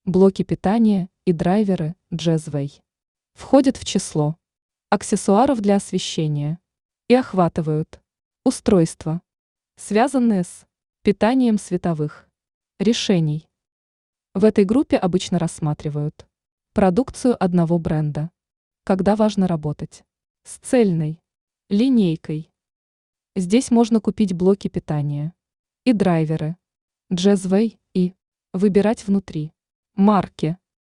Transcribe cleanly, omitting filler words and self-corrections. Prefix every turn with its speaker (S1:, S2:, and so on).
S1: Блоки питания и драйверы Jazzway входят в число аксессуаров для освещения и охватывают устройства, связанные с питанием световых решений. В этой группе обычно рассматривают продукцию одного бренда, когда важно работать с цельной линейкой. Здесь можно купить блоки питания и драйверы Jazzway и выбирать внутри марки,